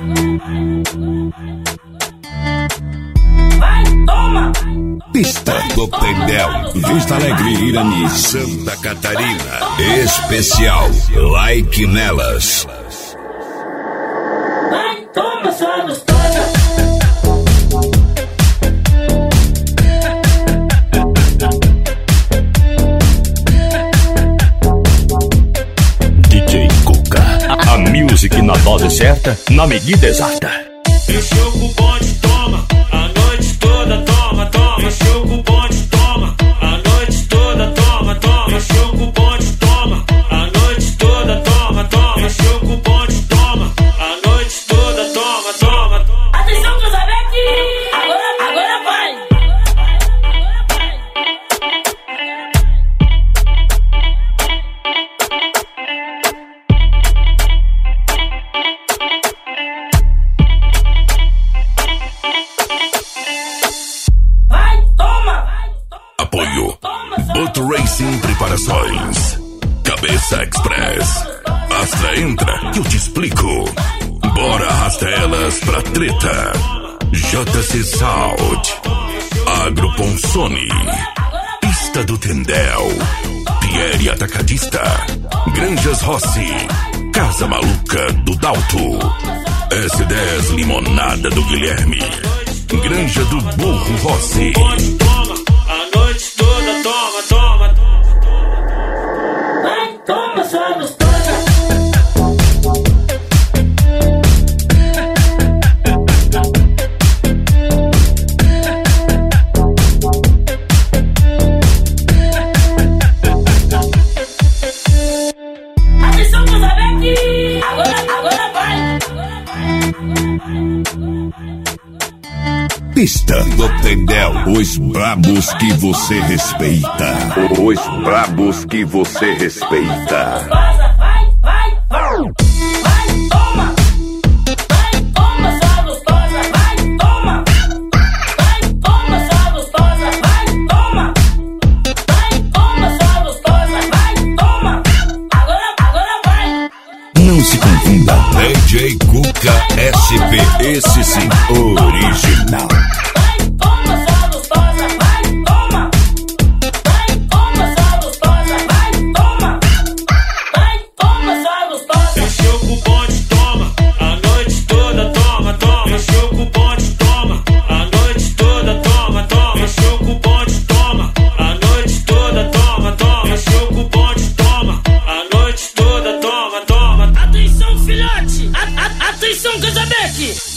Vai, toma. Pista do Tendel, Vista Alegre, Irani, Santa Catarina. Especial Like Nelas. Vai, toma, sua gostosa. DJ Cuca, a music na dose certa, na medida exata. Mexeu com o bonde, toma, a noite toda, toma, toma. Mexeu com o bonde, toma, a noite toda, toma, toma. Mexeu com o bonde, toma, a noite toda, toma, toma. Mexeu com o bonde, toma, a noite toda, toma, toma. Atenção, Cruzabeck, agora vai. Vai, toma. Apoio Boat Racing Preparações, Cabeça Express. Astra entra que eu te explico. Bora arrasta elas pra treta. JC Sound, Agro Ponsoni, Pista do Tendel, Pierre Atacadista, Granjas Rossi, Casa Maluca do Dalto, S10 Limonada do Guilherme, Granja do Burro Rossi. Bonde, toma, a noite toda, toma, toma. Vai, toma, sua gostosa. Atenção, Cruzabeck, agora vai. Pista do Tendel, os brabos que você respeita. Os brabos que você respeita. Gostosa, vai. Vai, toma. Vai, toma, sua gostosa. Vai, toma. Vai, toma, sua gostosa. Vai, toma. Vai, toma, sua gostosa. Vai, toma. Agora vai. Não se confunda. DJ Cuca SP, esse sim, original. Vai, toma, sua gostosa. Vai, toma. Vai, toma, sua gostosa. Vai, toma. Vai, toma, sua gostosa. Mexeu com o bonde, toma, a noite toda, toma, toma. Mexeu com o bonde, toma, a noite toda, toma, toma. Mexeu com o bonde, toma, a noite toda, toma, toma. Mexeu com o bonde, toma, a noite toda, toma, toma. Atenção, filhote! Atenção, Cruzabeck!